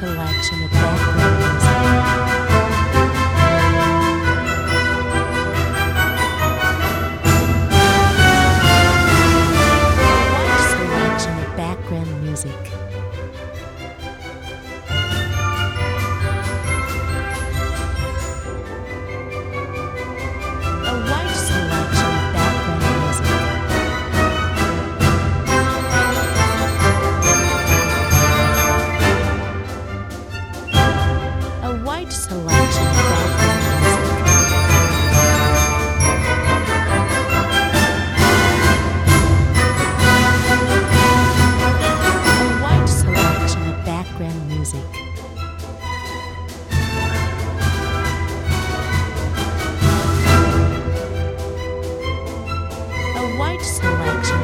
selection of background music. A wide selection of background music. A wide selection of background music. A wide selection of background music. A wide selection of background music. A wide selection